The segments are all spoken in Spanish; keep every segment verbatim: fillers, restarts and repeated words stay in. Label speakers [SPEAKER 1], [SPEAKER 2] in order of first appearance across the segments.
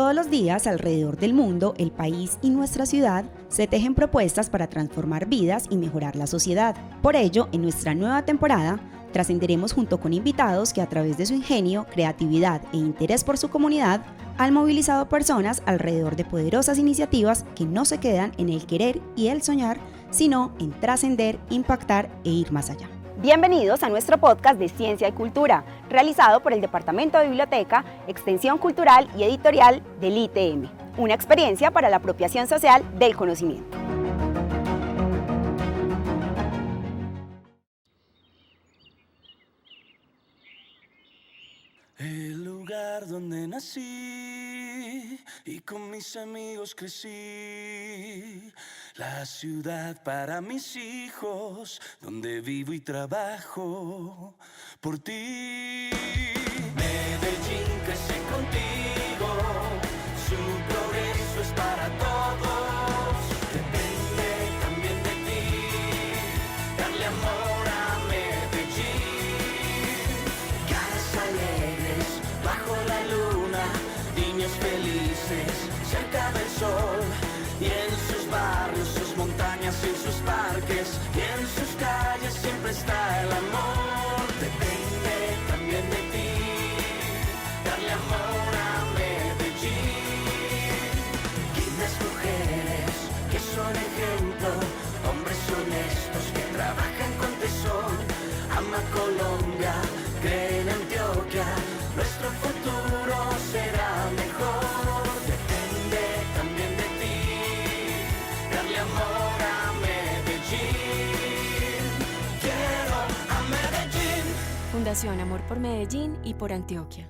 [SPEAKER 1] Todos los días alrededor del mundo, el país y nuestra ciudad se tejen propuestas para transformar vidas y mejorar la sociedad. Por ello, en nuestra nueva temporada, trascenderemos junto con invitados que a través de su ingenio, creatividad e interés por su comunidad han movilizado personas alrededor de poderosas iniciativas que no se quedan en el querer y el soñar, sino en trascender, impactar e ir más allá. Bienvenidos a nuestro podcast de Ciencia y Cultura, realizado por el Departamento de Biblioteca, Extensión Cultural y Editorial del I T M, una experiencia para la apropiación social del conocimiento.
[SPEAKER 2] El lugar donde nací y con mis amigos crecí, la ciudad para mis hijos, donde vivo y trabajo por ti. Medellín crece contigo, su progreso es para todos, depende también de ti, darle amor a Medellín. Casas alegres bajo la luna, niños felices cerca del sol, y en sus barrios, sus montañas, en sus parques y en sus calles siempre está el amor. Depende también de ti, darle amor a Medellín. Lindas mujeres que son ejemplo, hombres honestos que trabajan con tesón. Ama Colombia, cree en Antioquia, nuestro futuro será mejor. Depende también de ti, darle amor a Medellín. Quiero a Medellín.
[SPEAKER 3] Fundación Amor por Medellín y por Antioquia.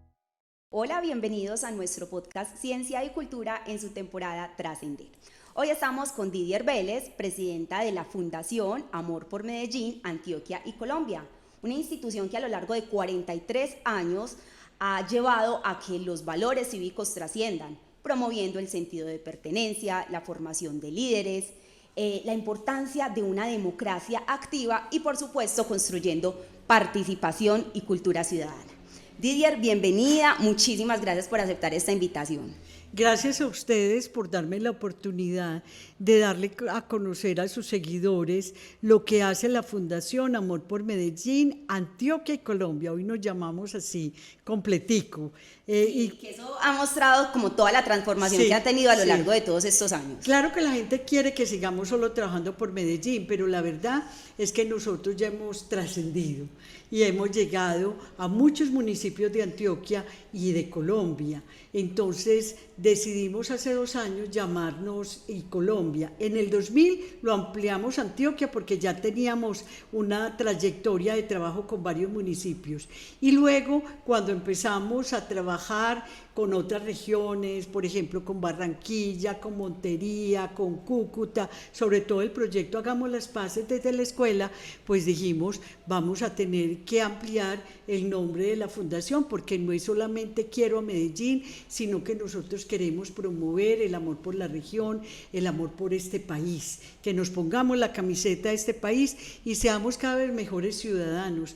[SPEAKER 1] Hola, bienvenidos a nuestro podcast Ciencia y Cultura en su temporada Trascender. Hoy estamos con Didier Vélez, presidenta de la Fundación Amor por Medellín, Antioquia y Colombia, una institución que a lo largo de cuarenta y tres años ha llevado a que los valores cívicos trasciendan, promoviendo el sentido de pertenencia, la formación de líderes, eh, la importancia de una democracia activa y, por supuesto, construyendo participación y cultura ciudadana. Didier, bienvenida, muchísimas gracias por aceptar esta invitación.
[SPEAKER 4] Gracias a ustedes por darme la oportunidad de darle a conocer a sus seguidores lo que hace la Fundación Amor por Medellín, Antioquia y Colombia. Hoy nos llamamos así, completico.
[SPEAKER 1] Eh, sí, y que eso ha mostrado como toda la transformación sí, que ha tenido a lo sí. largo de todos estos años.
[SPEAKER 4] Claro que la gente quiere que sigamos solo trabajando por Medellín, pero la verdad es que nosotros ya hemos trascendido y hemos llegado a muchos municipios de Antioquia y de Colombia. Entonces decidimos hace dos años llamarnos y Colombia. En el dos mil lo ampliamos a Antioquia porque ya teníamos una trayectoria de trabajo con varios municipios. Y luego cuando empezamos a trabajar con otras regiones, por ejemplo con Barranquilla, con Montería, con Cúcuta, sobre todo el proyecto Hagamos las Paces desde la escuela, pues dijimos vamos a tener que ampliar el nombre de la fundación porque no es solamente quiero a Medellín, sino que nosotros queremos promover el amor por la región, el amor por este país, que nos pongamos la camiseta de este país y seamos cada vez mejores ciudadanos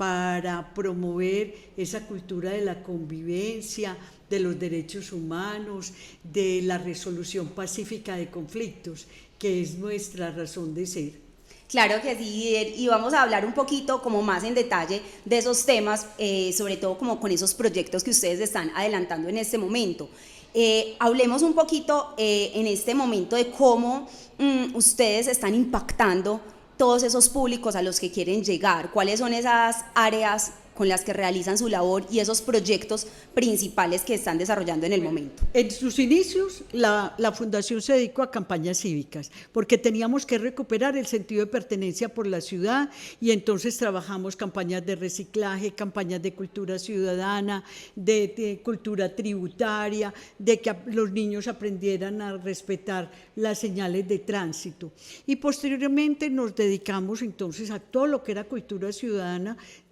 [SPEAKER 4] para promover esa cultura de la convivencia, de los derechos humanos, de la resolución pacífica de conflictos, que es nuestra razón de ser.
[SPEAKER 1] Claro que sí, y vamos a hablar un poquito como más en detalle de esos temas, eh, sobre todo como con esos proyectos que ustedes están adelantando en este momento. Eh, hablemos un poquito eh, en este momento de cómo mm, ustedes están impactando todos esos públicos a los que quieren llegar, cuáles son esas áreas con las que realizan su labor y esos proyectos principales que están desarrollando en el momento.
[SPEAKER 4] En sus inicios, la, la Fundación se dedicó a campañas cívicas, porque teníamos que recuperar el sentido de pertenencia por la ciudad, y entonces trabajamos campañas de reciclaje, campañas de cultura ciudadana, de, de cultura tributaria, de que los niños aprendieran a respetar las señales de tránsito. Y posteriormente nos dedicamos entonces a todo lo que era cultura ciudadana,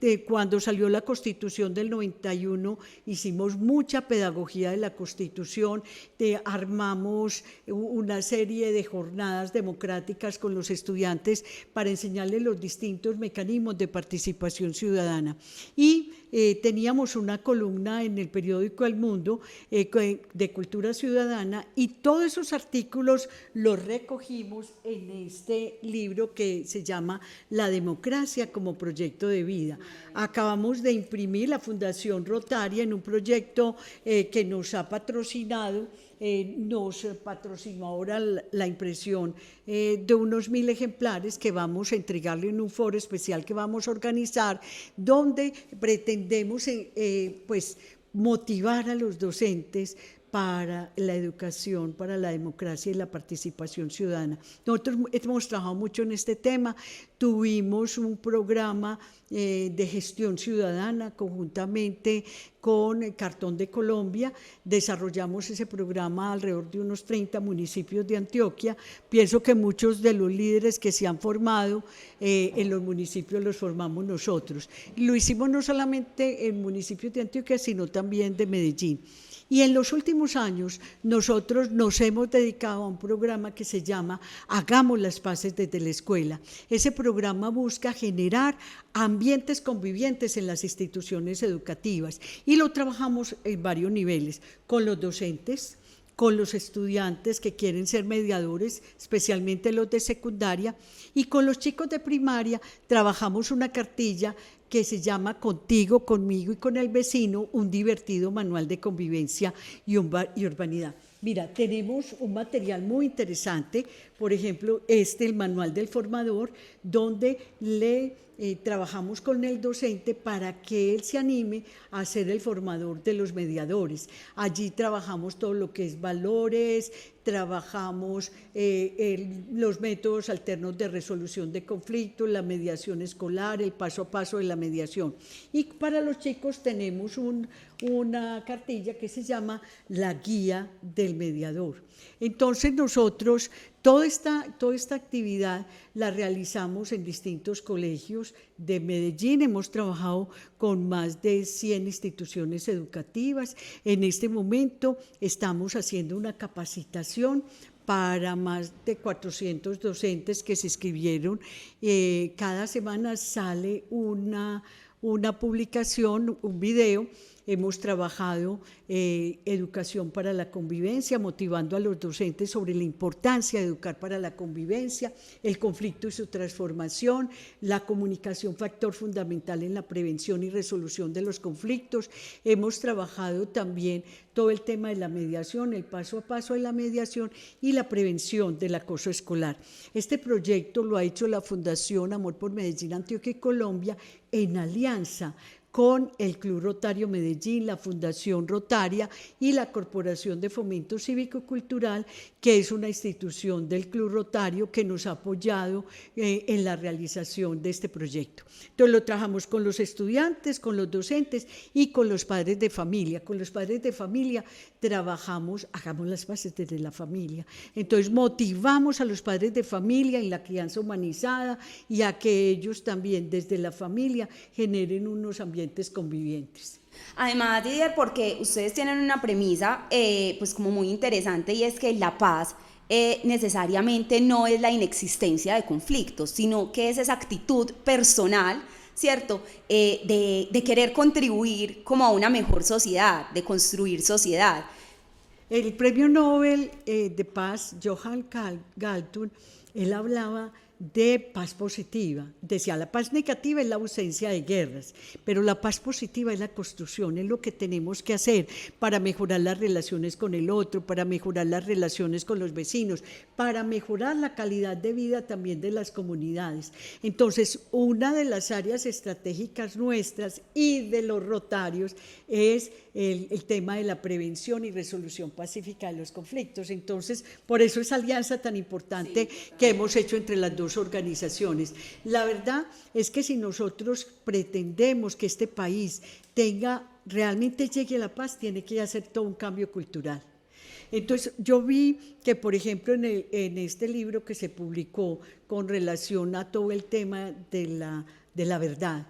[SPEAKER 4] de cuando salió la Constitución del noventa y uno, hicimos mucha pedagogía de la Constitución, de, armamos una serie de jornadas democráticas con los estudiantes para enseñarles los distintos mecanismos de participación ciudadana. Y eh, teníamos una columna en el periódico El Mundo eh, de cultura ciudadana, y todos esos artículos los recogimos en este libro que se llama La democracia como proyecto de vida. Acabamos de imprimir la Fundación Rotaria en un proyecto eh, que nos ha patrocinado. Eh, nos patrocinó ahora la, la impresión eh, de unos mil ejemplares que vamos a entregarle en un foro especial que vamos a organizar, donde pretendemos eh, eh, pues, motivar a los docentes para la educación, para la democracia y la participación ciudadana. Nosotros hemos trabajado mucho en este tema, tuvimos un programa eh, de gestión ciudadana conjuntamente con el Cartón de Colombia, desarrollamos ese programa alrededor de unos treinta municipios de Antioquia. Pienso que muchos de los líderes que se han formado eh, en los municipios los formamos nosotros. Lo hicimos no solamente en municipios de Antioquia, sino también de Medellín. Y en los últimos años nosotros nos hemos dedicado a un programa que se llama Hagamos las Paces desde la Escuela. Ese programa busca generar ambientes convivientes en las instituciones educativas y lo trabajamos en varios niveles, con los docentes, con los estudiantes que quieren ser mediadores, especialmente los de secundaria, y con los chicos de primaria trabajamos una cartilla que se llama Contigo, Conmigo y con el Vecino, un divertido manual de convivencia y urbanidad. Mira, tenemos un material muy interesante, por ejemplo, este, el manual del formador, donde le eh, trabajamos con el docente para que él se anime a ser el formador de los mediadores. Allí trabajamos todo lo que es valores, trabajamos eh, el, los métodos alternos de resolución de conflictos, la mediación escolar, el paso a paso de la mediación. Y para los chicos tenemos un, una cartilla que se llama La Guía del Mediador. Entonces nosotros toda esta, toda esta actividad la realizamos en distintos colegios de Medellín. Hemos trabajado con más de cien instituciones educativas. En este momento estamos haciendo una capacitación para más de cuatrocientos docentes que se inscribieron. Eh, cada semana sale una, una publicación, un video. Hemos trabajado eh, educación para la convivencia, motivando a los docentes sobre la importancia de educar para la convivencia, el conflicto y su transformación, la comunicación, factor fundamental en la prevención y resolución de los conflictos. Hemos trabajado también todo el tema de la mediación, el paso a paso de la mediación y la prevención del acoso escolar. Este proyecto lo ha hecho la Fundación Amor por Medellín, Antioquia y Colombia en alianza con el Club Rotario Medellín, la Fundación Rotaria y la Corporación de Fomento Cívico-Cultural, que es una institución del Club Rotario que nos ha apoyado eh, en la realización de este proyecto. Entonces lo trabajamos con los estudiantes, con los docentes y con los padres de familia. Con los padres de familia trabajamos, hagamos las bases desde la familia. Entonces motivamos a los padres de familia en la crianza humanizada y a que ellos también desde la familia generen unos ambientes convivientes.
[SPEAKER 1] Además, Didier, porque ustedes tienen una premisa eh, pues como muy interesante, y es que la paz eh, necesariamente no es la inexistencia de conflictos, sino que es esa actitud personal, ¿cierto?, eh, de, de querer contribuir como a una mejor sociedad, de construir sociedad.
[SPEAKER 4] El premio Nobel eh, de Paz, Johan Galtung, él hablaba de paz positiva. Decía, la paz negativa es la ausencia de guerras, pero la paz positiva es la construcción, es lo que tenemos que hacer para mejorar las relaciones con el otro, para mejorar las relaciones con los vecinos, para mejorar la calidad de vida también de las comunidades. Entonces, una de las áreas estratégicas nuestras y de los rotarios es el, el tema de la prevención y resolución pacífica de los conflictos. Entonces, por eso esa alianza tan importante sí, que hemos hecho entre las dos organizaciones. La verdad es que si nosotros pretendemos que este país tenga, realmente llegue a la paz, tiene que hacer todo un cambio cultural. Entonces, yo vi que, por ejemplo, en, el, en este libro que se publicó con relación a todo el tema de la, de la verdad,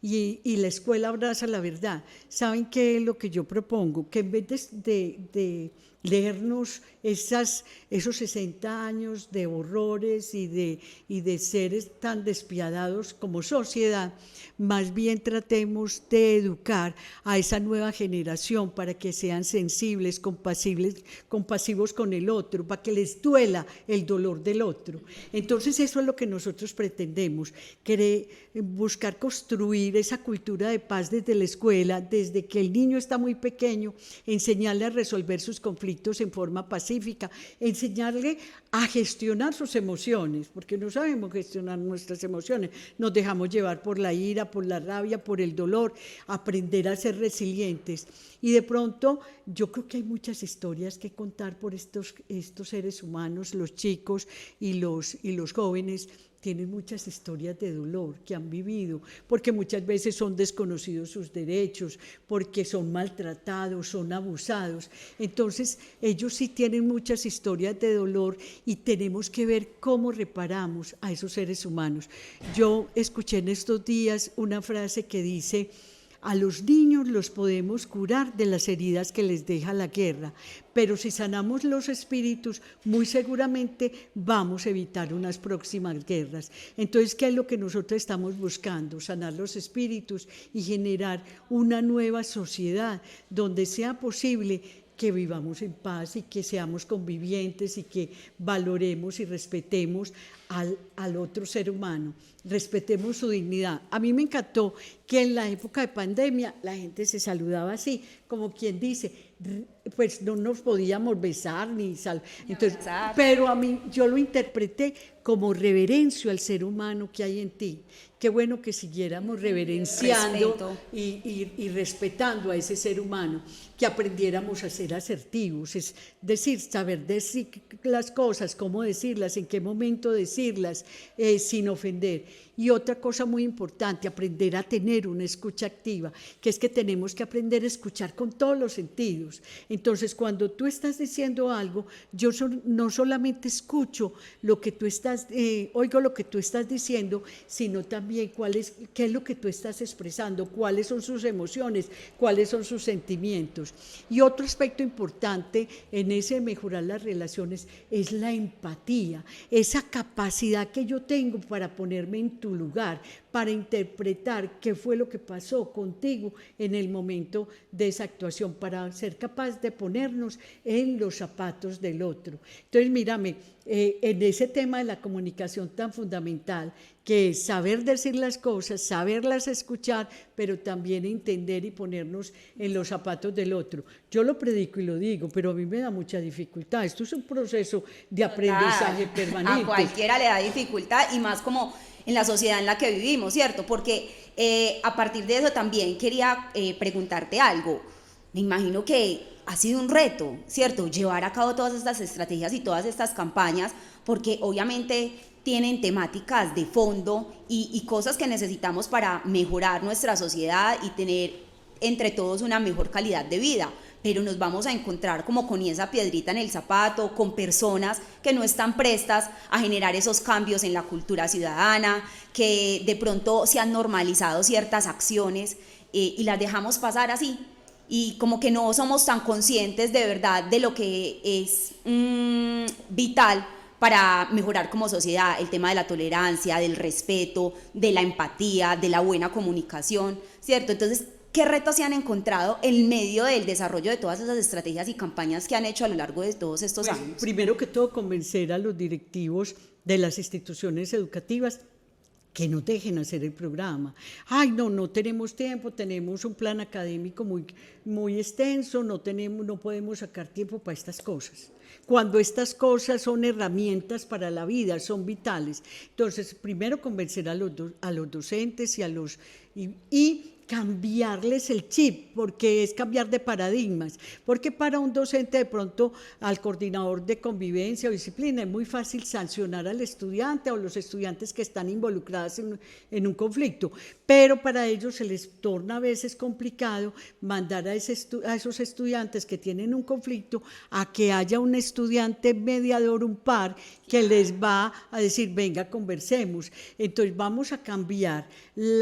[SPEAKER 4] y, y la escuela abraza la verdad. ¿Saben qué es lo que yo propongo? Que en vez de, de, de leernos esas, esos sesenta años de horrores y de, y de seres tan despiadados como sociedad, más bien tratemos de educar a esa nueva generación para que sean sensibles, compasivos, compasivos con el otro, para que les duela el dolor del otro. Entonces eso es lo que nosotros pretendemos, querer buscar construir esa cultura de paz desde la escuela, desde que el niño está muy pequeño, enseñarle a resolver sus conflictos en forma pacífica, enseñarle a gestionar sus emociones, porque no sabemos gestionar nuestras emociones, nos dejamos llevar por la ira, por la rabia, por el dolor, aprender a ser resilientes. Y de pronto yo creo que hay muchas historias que contar por estos, estos seres humanos, los chicos y los, y los jóvenes, tienen muchas historias de dolor que han vivido, porque muchas veces son desconocidos sus derechos, porque son maltratados, son abusados. Entonces, ellos sí tienen muchas historias de dolor y tenemos que ver cómo reparamos a esos seres humanos. Yo escuché en estos días una frase que dice: a los niños los podemos curar de las heridas que les deja la guerra, pero si sanamos los espíritus, muy seguramente vamos a evitar unas próximas guerras. Entonces, ¿qué es lo que nosotros estamos buscando? Sanar los espíritus y generar una nueva sociedad donde sea posible que vivamos en paz y que seamos convivientes y que valoremos y respetemos al, al otro ser humano, respetemos su dignidad. A mí me encantó que en la época de pandemia la gente se saludaba así, como quien dice, pues no nos podíamos besar ni sal. Entonces, pero a mí yo lo interpreté como reverencio al ser humano que hay en ti. Qué bueno que siguiéramos reverenciando y, y, y respetando a ese ser humano, que aprendiéramos a ser asertivos, es decir, saber decir las cosas, cómo decirlas, en qué momento decirlas, eh, sin ofender. Y otra cosa muy importante, aprender a tener una escucha activa, que es que tenemos que aprender a escuchar con todos los sentidos. Entonces, cuando tú estás diciendo algo, yo so, no solamente escucho lo que tú estás, eh, oigo lo que tú estás diciendo, sino también cuál es, qué es lo que tú estás expresando, cuáles son sus emociones, cuáles son sus sentimientos. Y otro aspecto importante en ese mejorar las relaciones es la empatía, esa capacidad que yo tengo para ponerme en tu lugar, para interpretar qué fue lo que pasó contigo en el momento de esa actuación, para ser capaz de ponernos en los zapatos del otro. Entonces, mírame, eh, en ese tema de la comunicación tan fundamental, que es saber decir las cosas, saberlas escuchar, pero también entender y ponernos en los zapatos del otro. Yo lo predico y lo digo, pero a mí me da mucha dificultad. Esto es un proceso de aprendizaje
[SPEAKER 1] Total.
[SPEAKER 4] permanente.
[SPEAKER 1] A cualquiera le da dificultad, y más como en la sociedad en la que vivimos, ¿cierto? Porque eh, a partir de eso también quería eh, preguntarte algo. Me imagino que ha sido un reto, ¿cierto? Llevar a cabo todas estas estrategias y todas estas campañas, porque obviamente tienen temáticas de fondo y, y cosas que necesitamos para mejorar nuestra sociedad y tener entre todos una mejor calidad de vida. Pero nos vamos a encontrar como con esa piedrita en el zapato, con personas que no están prestas a generar esos cambios en la cultura ciudadana, que de pronto se han normalizado ciertas acciones eh, y las dejamos pasar así. Y como que no somos tan conscientes de verdad de lo que es mmm, vital para mejorar como sociedad, el tema de la tolerancia, del respeto, de la empatía, de la buena comunicación, ¿cierto? Entonces, ¿qué retos se han encontrado en medio del desarrollo de todas esas estrategias y campañas que han hecho a lo largo de todos estos
[SPEAKER 4] pues,
[SPEAKER 1] años?
[SPEAKER 4] Primero que todo, convencer a los directivos de las instituciones educativas que no dejen hacer el programa. Ay, no, no tenemos tiempo, tenemos un plan académico muy, muy extenso, no, tenemos, no podemos sacar tiempo para estas cosas. Cuando estas cosas son herramientas para la vida, son vitales. Entonces, primero convencer a los, do, a los docentes y a los... y, y cambiarles el chip, porque es cambiar de paradigmas, porque para un docente de pronto al coordinador de convivencia o disciplina es muy fácil sancionar al estudiante o los estudiantes que están involucrados en, en un conflicto, pero para ellos se les torna a veces complicado mandar a, ese estu- a esos estudiantes que tienen un conflicto a que haya un estudiante mediador, un par, que les va a decir, venga, conversemos. Entonces vamos a cambiar la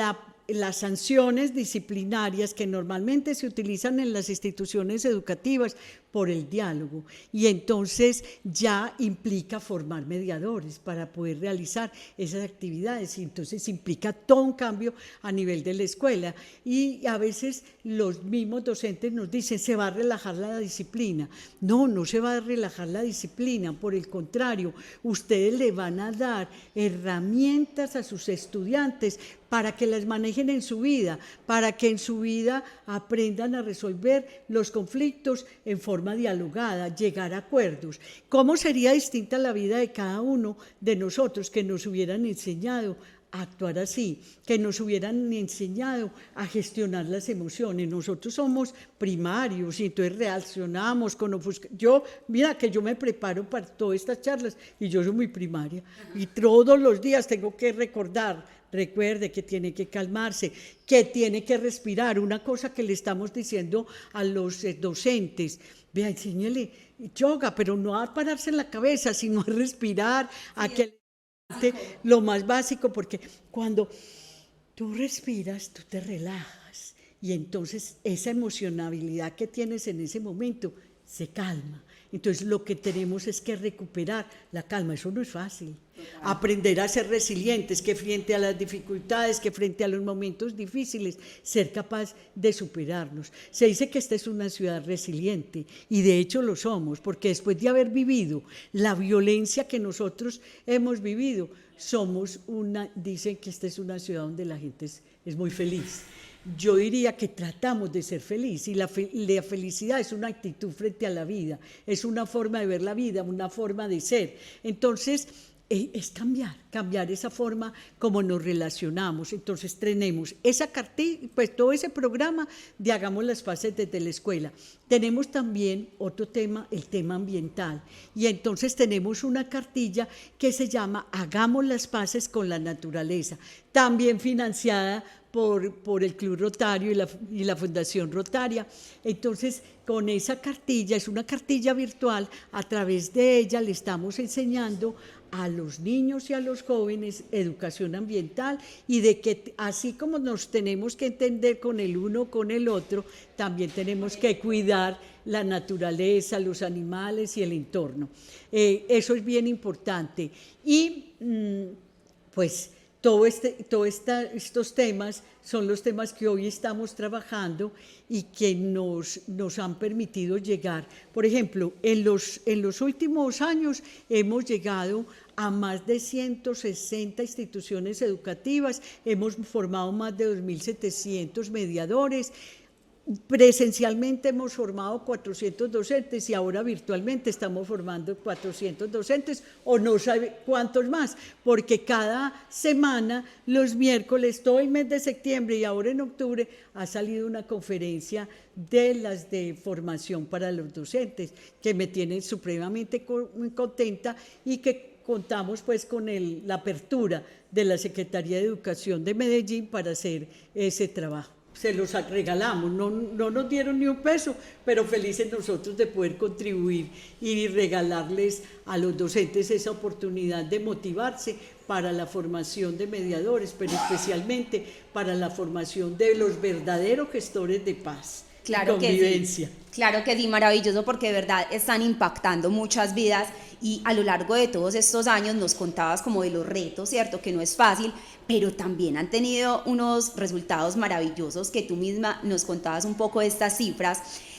[SPEAKER 4] las sanciones disciplinarias que normalmente se utilizan en las instituciones educativas por el diálogo, y entonces ya implica formar mediadores para poder realizar esas actividades, y entonces implica todo un cambio a nivel de la escuela, y a veces los mismos docentes nos dicen se va a relajar la disciplina. No, no se va a relajar la disciplina, por el contrario, ustedes le van a dar herramientas a sus estudiantes para que las manejen en su vida, para que en su vida aprendan a resolver los conflictos en forma dialogada, llegar a acuerdos. ¿Cómo sería distinta la vida de cada uno de nosotros que nos hubieran enseñado a actuar así, que nos hubieran enseñado a gestionar las emociones? Nosotros somos primarios y entonces reaccionamos con ofusca. Yo, mira que yo me preparo para todas estas charlas y yo soy muy primaria y todos los días tengo que recordar. Recuerde que tiene que calmarse, que tiene que respirar. Una cosa que le estamos diciendo a los docentes, vea, enséñele yoga, pero no a pararse en la cabeza, sino a respirar, a que lo más básico, porque cuando tú respiras, tú te relajas y entonces esa emocionabilidad que tienes en ese momento se calma. Entonces lo que tenemos es que recuperar la calma. Eso no es fácil. Aprender a ser resilientes, que frente a las dificultades, que frente a los momentos difíciles, ser capaz de superarnos. Se dice que esta es una ciudad resiliente y de hecho lo somos, porque después de haber vivido la violencia que nosotros hemos vivido, somos una, dicen que esta es una ciudad donde la gente es, es muy feliz. Yo diría que tratamos de ser felices y la, fe, la felicidad es una actitud frente a la vida, es una forma de ver la vida, una forma de ser. Entonces, es cambiar, cambiar esa forma como nos relacionamos. Entonces tenemos esa cartilla, pues todo ese programa de Hagamos las Paces desde la escuela. Tenemos también otro tema, el tema ambiental, y entonces tenemos una cartilla que se llama Hagamos las Paces con la Naturaleza, también financiada por, por el Club Rotario y la, y la Fundación Rotaria. Entonces, con esa cartilla, es una cartilla virtual, a través de ella le estamos enseñando a los niños y a los jóvenes educación ambiental, y de que así como nos tenemos que entender con el uno con el otro, también tenemos que cuidar la naturaleza, los animales y el entorno. Eh, eso es bien importante. Y mmm, pues todo este, todo esta, estos temas son los temas que hoy estamos trabajando y que nos, nos han permitido llegar. Por ejemplo, en los, en los últimos años hemos llegado a más de ciento sesenta instituciones educativas, hemos formado más de dos mil setecientos mediadores, presencialmente hemos formado cuatrocientos docentes y ahora virtualmente estamos formando cuatrocientos docentes o no sabe cuántos más, porque cada semana, los miércoles, todo el mes de septiembre y ahora en octubre, ha salido una conferencia de las de formación para los docentes que me tienen supremamente contenta y que contamos pues con el, la apertura de la Secretaría de Educación de Medellín para hacer ese trabajo. Se los regalamos, no, no nos dieron ni un peso, pero felices nosotros de poder contribuir y regalarles a los docentes esa oportunidad de motivarse para la formación de mediadores, pero especialmente para la formación de los verdaderos gestores de paz.
[SPEAKER 1] Claro que sí, claro que sí, maravilloso, porque de verdad están impactando muchas vidas y a lo largo de todos estos años nos contabas como de los retos, ¿cierto? Que no es fácil, pero también han tenido unos resultados maravillosos que tú misma nos contabas un poco de estas cifras.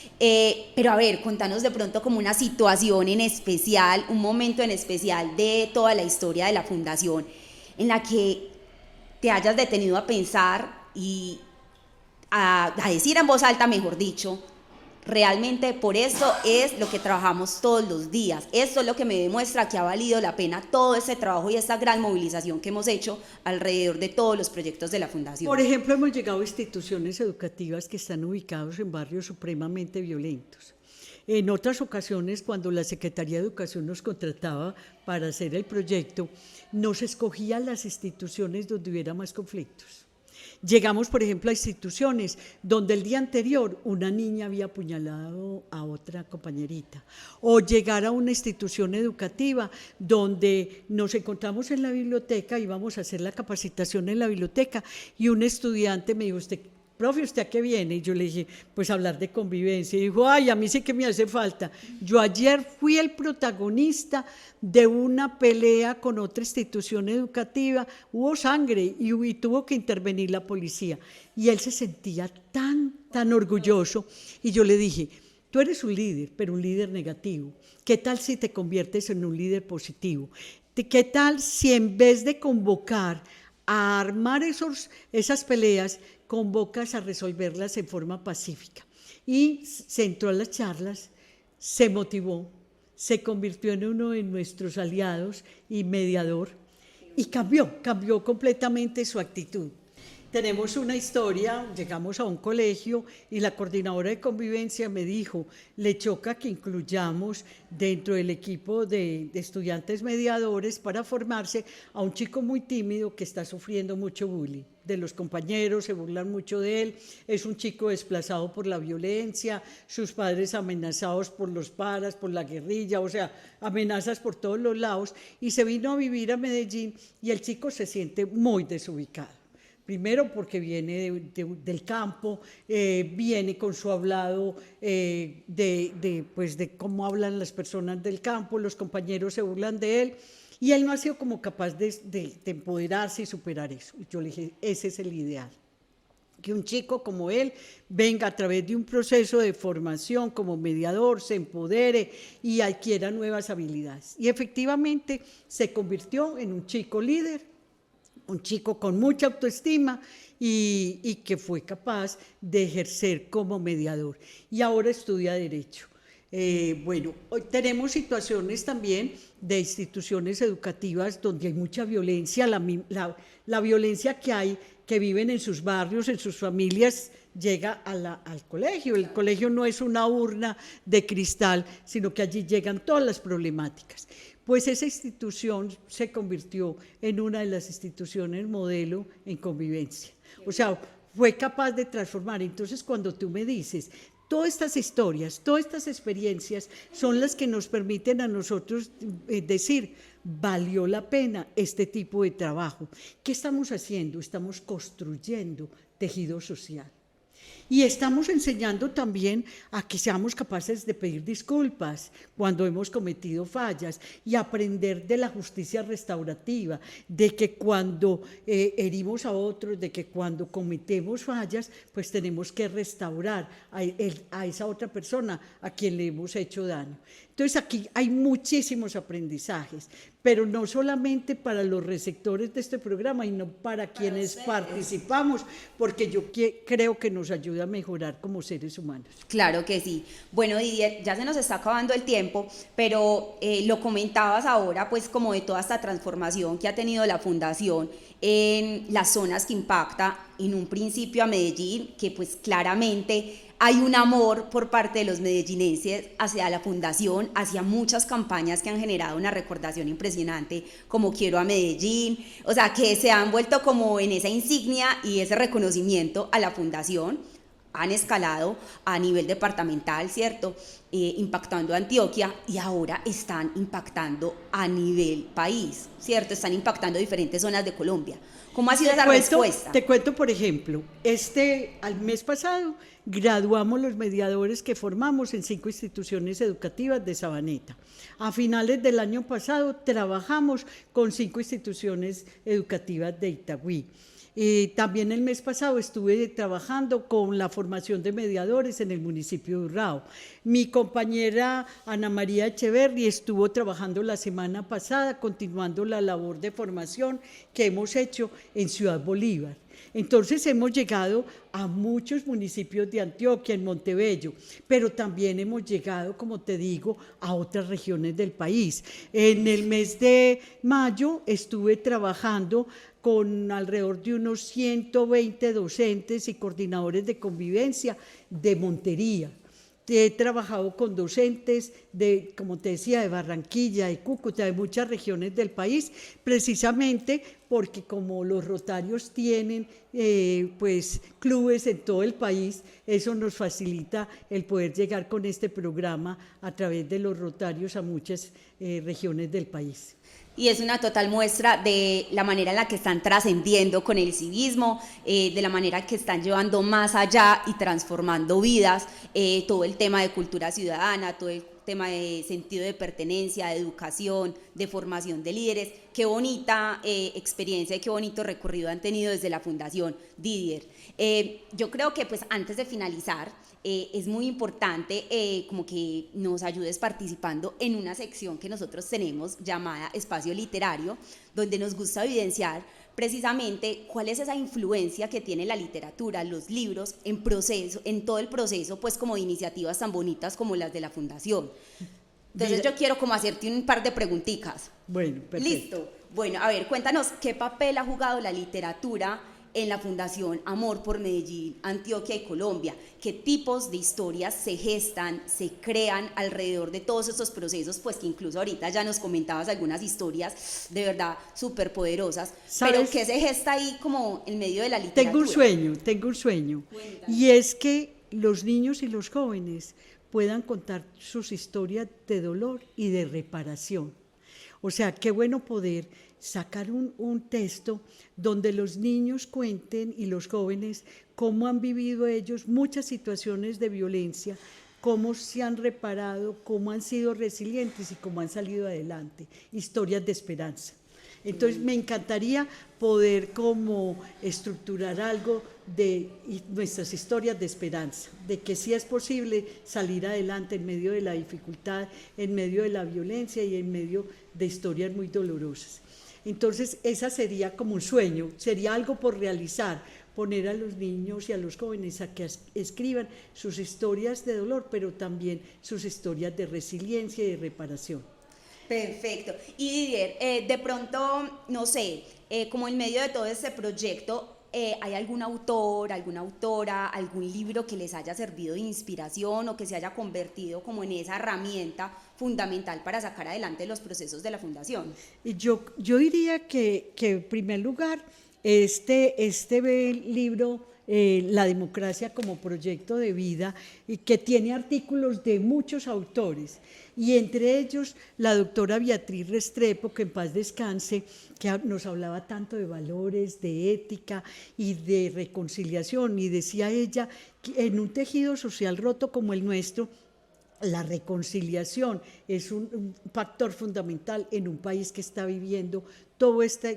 [SPEAKER 1] Eh, pero a ver, contanos de pronto como una situación en especial, un momento en especial de toda la historia de la Fundación en la que te hayas detenido a pensar y A, a decir en voz alta, mejor dicho, realmente por esto es lo que trabajamos todos los días, esto es lo que me demuestra que ha valido la pena todo ese trabajo y esta gran movilización que hemos hecho alrededor de todos los proyectos de la Fundación.
[SPEAKER 4] Por ejemplo, hemos llegado a instituciones educativas que están ubicados en barrios supremamente violentos. En otras ocasiones, cuando la Secretaría de Educación nos contrataba para hacer el proyecto, nos escogía las instituciones donde hubiera más conflictos. Llegamos, por ejemplo, a instituciones donde el día anterior una niña había apuñalado a otra compañerita, o llegar a una institución educativa donde nos encontramos en la biblioteca, íbamos a hacer la capacitación en la biblioteca, y un estudiante me dijo, usted, profe, ¿usted a qué viene? Y yo le dije, pues a hablar de convivencia. Y dijo, ay, a mí sí que me hace falta. Yo ayer fui el protagonista de una pelea con otra institución educativa, hubo sangre y, y tuvo que intervenir la policía. Y él se sentía tan, tan orgulloso. Y yo le dije, tú eres un líder, pero un líder negativo. ¿Qué tal si te conviertes en un líder positivo? ¿Qué tal si en vez de convocar a armar esos, esas peleas, convocas a resolverlas en forma pacífica? Y se entró a las charlas, se motivó, se convirtió en uno de nuestros aliados y mediador, y cambió, cambió completamente su actitud. Tenemos una historia, llegamos a un colegio y la coordinadora de convivencia me dijo, le choca que incluyamos dentro del equipo de, de estudiantes mediadores para formarse a un chico muy tímido que está sufriendo mucho bullying de los compañeros, se burlan mucho de él, es un chico desplazado por la violencia, sus padres amenazados por los paras, por la guerrilla, o sea, amenazas por todos los lados, y se vino a vivir a Medellín y el chico se siente muy desubicado. Primero porque viene de, de, del campo, eh, viene con su hablado eh, de, de, pues de cómo hablan las personas del campo, los compañeros se burlan de él, y él no ha sido como capaz de, de, de empoderarse y superar eso. Y yo le dije, ese es el ideal, que un chico como él venga a través de un proceso de formación como mediador, se empodere y adquiera nuevas habilidades. Y efectivamente se convirtió en un chico líder, un chico con mucha autoestima y, y que fue capaz de ejercer como mediador. Y ahora estudia Derecho. Eh, bueno, hoy tenemos situaciones también de instituciones educativas donde hay mucha violencia, la, la, la violencia que hay, que viven en sus barrios, en sus familias, llega a la, al colegio. El colegio no es una urna de cristal, sino que allí llegan todas las problemáticas. Pues esa institución se convirtió en una de las instituciones modelo en convivencia. O sea, fue capaz de transformar. Entonces, cuando tú me dices, todas estas historias, todas estas experiencias son las que nos permiten a nosotros eh, decir, valió la pena este tipo de trabajo. ¿Qué estamos haciendo? Estamos construyendo tejido social. Y estamos enseñando también a que seamos capaces de pedir disculpas cuando hemos cometido fallas y aprender de la justicia restaurativa, de que cuando eh, herimos a otros, de que cuando cometemos fallas, pues tenemos que restaurar a, el, a esa otra persona a quien le hemos hecho daño. Entonces aquí hay muchísimos aprendizajes, pero no solamente para los receptores de este programa, sino para quienes participamos, porque yo que, creo que nos ayuda a mejorar como seres humanos.
[SPEAKER 1] Claro que sí. Bueno, Didier, ya se nos está acabando el tiempo, pero eh, lo comentabas ahora, pues como de toda esta transformación que ha tenido la Fundación en las zonas que impacta, en un principio a Medellín, que pues claramente hay un amor por parte de los medellinenses hacia la Fundación, hacia muchas campañas que han generado una recordación impresionante, como Quiero a Medellín, o sea, que se han vuelto como en esa insignia y ese reconocimiento a la Fundación. Han escalado a nivel departamental, ¿cierto? Eh, impactando a Antioquia y ahora están impactando a nivel país, ¿cierto? Están impactando diferentes zonas de Colombia. ¿Cómo ha sido
[SPEAKER 4] te
[SPEAKER 1] esa
[SPEAKER 4] cuento,
[SPEAKER 1] respuesta?
[SPEAKER 4] Te cuento, por ejemplo, este, al mes pasado graduamos los mediadores que formamos en cinco instituciones educativas de Sabaneta. A finales del año pasado trabajamos con cinco instituciones educativas de Itagüí. Eh, también el mes pasado estuve trabajando con la formación de mediadores en el municipio de Urrao. Mi compañera Ana María Echeverri estuvo trabajando la semana pasada, continuando la labor de formación que hemos hecho en Ciudad Bolívar. Entonces hemos llegado a muchos municipios de Antioquia, en Montebello, pero también hemos llegado, como te digo, a otras regiones del país. En el mes de mayo estuve trabajando con alrededor de unos ciento veinte docentes y coordinadores de convivencia de Montería. He trabajado con docentes de, como te decía, de Barranquilla, de Cúcuta, de muchas regiones del país, precisamente porque como los rotarios tienen eh, pues clubes en todo el país, eso nos facilita el poder llegar con este programa a través de los rotarios a muchas eh, regiones del país.
[SPEAKER 1] Y es una total muestra de la manera en la que están trascendiendo con el civismo, eh, de la manera que están llevando más allá y transformando vidas, eh, todo el tema de cultura ciudadana, todo el tema de sentido de pertenencia, de educación, de formación de líderes. Qué bonita eh, experiencia y qué bonito recorrido han tenido desde la Fundación Didier. Eh, yo creo que pues antes de finalizar, eh, es muy importante eh, como que nos ayudes participando en una sección que nosotros tenemos llamada Espacio Literario, donde nos gusta evidenciar precisamente cuál es esa influencia que tiene la literatura, los libros, en proceso, en todo el proceso, pues como de iniciativas tan bonitas como las de la Fundación. Entonces
[SPEAKER 4] Mira,
[SPEAKER 1] yo quiero como hacerte un par de preguntitas.
[SPEAKER 4] Bueno, perfecto.
[SPEAKER 1] Listo. Bueno, a ver, cuéntanos qué papel ha jugado la literatura en la Fundación Amor por Medellín, Antioquia y Colombia. ¿Qué tipos de historias se gestan, se crean alrededor de todos estos procesos? Pues que incluso ahorita ya nos comentabas algunas historias de verdad súper poderosas, pero ¿qué se gesta ahí como en medio de la literatura?
[SPEAKER 4] Tengo un sueño, tengo un sueño,
[SPEAKER 1] Cuéntanos.
[SPEAKER 4] y es que los niños y los jóvenes puedan contar sus historias de dolor y de reparación. O sea, qué bueno poder sacar un, un texto donde los niños cuenten y los jóvenes cómo han vivido ellos muchas situaciones de violencia, cómo se han reparado, cómo han sido resilientes y cómo han salido adelante, historias de esperanza. Entonces me encantaría poder como estructurar algo de nuestras historias de esperanza, de que sí es posible salir adelante en medio de la dificultad, en medio de la violencia y en medio de historias muy dolorosas. Entonces esa sería como un sueño, sería algo por realizar, poner a los niños y a los jóvenes a que escriban sus historias de dolor, pero también sus historias de resiliencia y de reparación.
[SPEAKER 1] Perfecto. Y Didier, eh, de pronto, no sé, eh, como en medio de todo este proyecto, eh, ¿hay algún autor, alguna autora, algún libro que les haya servido de inspiración o que se haya convertido como en esa herramienta fundamental para sacar adelante los procesos de la Fundación?
[SPEAKER 4] Y yo, yo diría que, que en primer lugar, este, este libro, eh, La democracia como proyecto de vida, y que tiene artículos de muchos autores, y entre ellos la doctora Beatriz Restrepo, que en paz descanse, que nos hablaba tanto de valores, de ética y de reconciliación, y decía ella que en un tejido social roto como el nuestro, la reconciliación es un, un factor fundamental en un país que está viviendo todo este